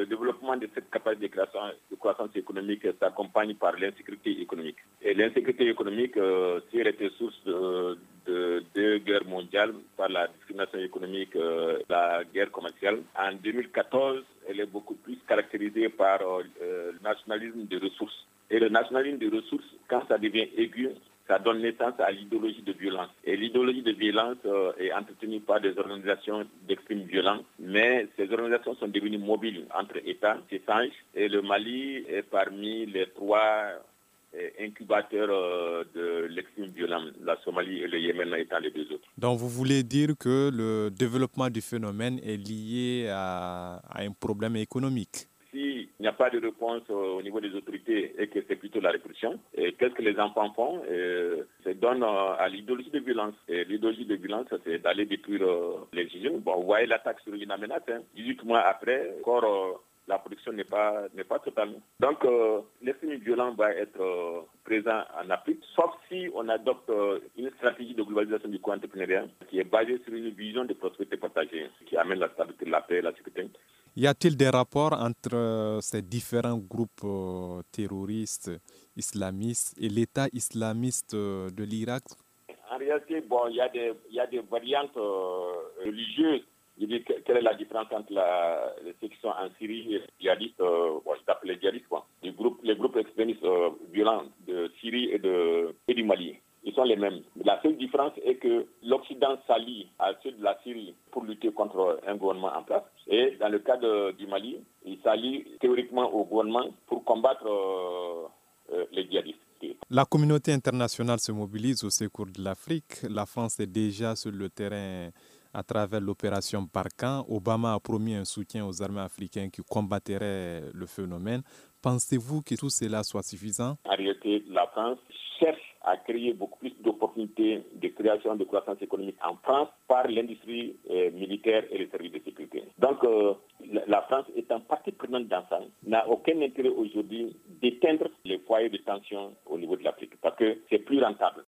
le développement de cette capacité de croissance économique s'accompagne par l'insécurité économique. Et l'insécurité économique, si elle était source de deux guerres mondiales par la discrimination économique, la guerre commerciale, en 2014, elle est beaucoup plus caractérisée par le nationalisme des ressources. Et le nationalisme des ressources, quand ça devient aigu, ça donne naissance à l'idéologie de violence. Et l'idéologie de violence est entretenue par des organisations d'extrême violence, mais ces organisations sont devenues mobiles entre États, s'échangent, et le Mali est parmi les trois incubateurs de l'extrême violence, la Somalie et le Yémen étant les deux autres. Donc vous voulez dire que le développement du phénomène est lié à un problème économique? S'il n'y a pas de réponse au niveau des autorités et que c'est plutôt la répression, qu'est-ce que les enfants font? Ça donne à l'idéologie de violence. Et l'idéologie de violence, c'est d'aller détruire les jeunes. Bon, vous voyez l'attaque sur une amenate. 18 mois après, encore la production n'est pas totale. Donc, l'extrémisme violent va être présent en Afrique, sauf si on adopte une stratégie de globalisation du co-entrepreneuriat qui est basée sur une vision de prospérité partagée, qui amène la stabilité, la paix et la sécurité. Y a-t-il des rapports entre ces différents groupes terroristes islamistes et l'État islamiste de l'Irak? En réalité, bon, il y a des variantes religieuses. Je dis quelle est la différence entre ceux qui sont en Syrie et les djihadistes, je t'appelle les djihadistes, les groupes extrémistes violents de Syrie et du Mali. Ils sont les mêmes. La seule différence est que l'Occident s'allie à ceux de la Syrie pour lutter contre un gouvernement en place. Et dans le cas du Mali, il s'allie théoriquement au gouvernement pour combattre les djihadistes. La communauté internationale se mobilise au secours de l'Afrique. La France est déjà sur le terrain à travers l'opération Barkhane. Obama a promis un soutien aux armées africaines qui combattraient le phénomène. Pensez-vous que tout cela soit suffisant? En réalité, la France cherche à créer beaucoup plus d'opportunités de création de croissance économique en France par l'industrie militaire et les services de sécurité. Donc, la France étant partie prenante dans ça, n'a aucun intérêt aujourd'hui d'éteindre les foyers de tension au niveau de l'Afrique parce que c'est plus rentable.